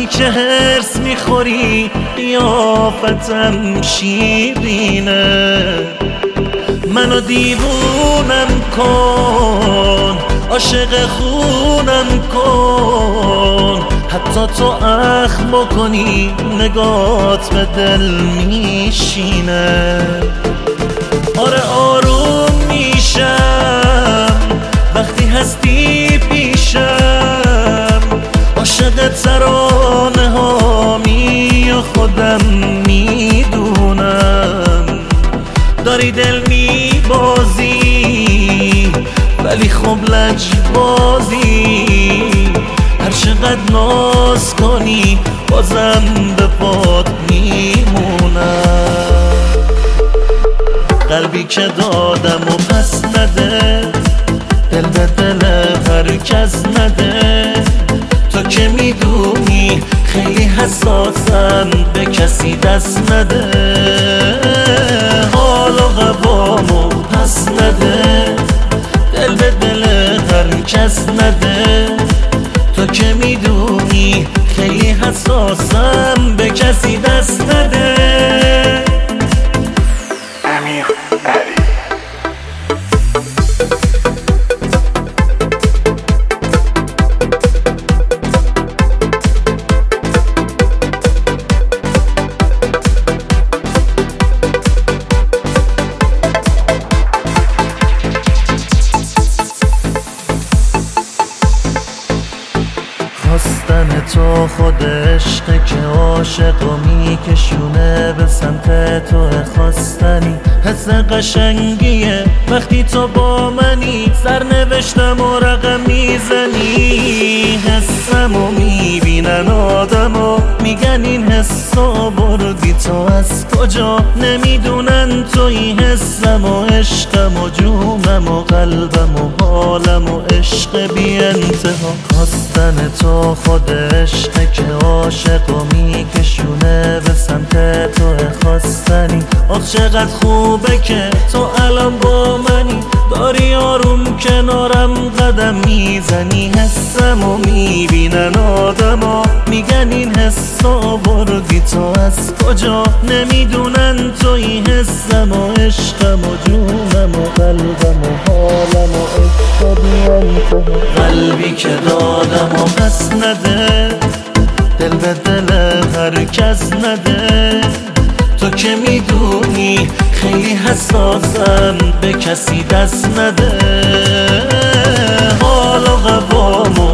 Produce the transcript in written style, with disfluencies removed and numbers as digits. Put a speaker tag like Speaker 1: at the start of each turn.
Speaker 1: که هرس میخوری قیافتم شیرینه. منو دیوونم کن، عاشق خونم کن، حتی تو اخم بکنی نگات به دل میشینه. آره آروم میشم وقتی هستی پیشم، عاشق ترانه هامی و خودم میدونم. داری دل میبازی ولی خب لجبازی، هر چقدر ناز کنی بازم به پات میمونم. قلبی که دادم و پس نده، دل به دل هر کس نده. تو که میدونی خیلی حساسم، به کسی دست نده. حال و قوامو پس نده، دل به دل هر کس نده. تو که میدونی خیلی حساسم، به کسی دست نده.
Speaker 2: امیر علی
Speaker 1: خواستن تو خود عشقه که عاشق و میکشونه به سمت تو. خواستنی حس قشنگیه وقتی تو با منی، سرنوشتم و رقم میزنی. حسم و میبینن آدم و میگن این حسا بردی تو از کجا، نمیدونن تو این حسم و عشقم و جونم و قلبم و حالم و عشق بی انتها. خواستن تو خود عشقه که عاشق و میکشونه به سمت تو. خواستنی آخ چقدر خوبه که تو الان با منی، داری آروم کنارم قدم میزنی. حسم و میبینن آدما میگن این حسا بردی تو از کجا، نمیدونن تو این حسم و عشقم و جونم و قلبم و حالم و عشق بی انتها. قلبی که دادم و پس نده، دل به دل هر کس نده. تو که میدونی خیلی حساسم، به کسی دست نده. حال و قوامو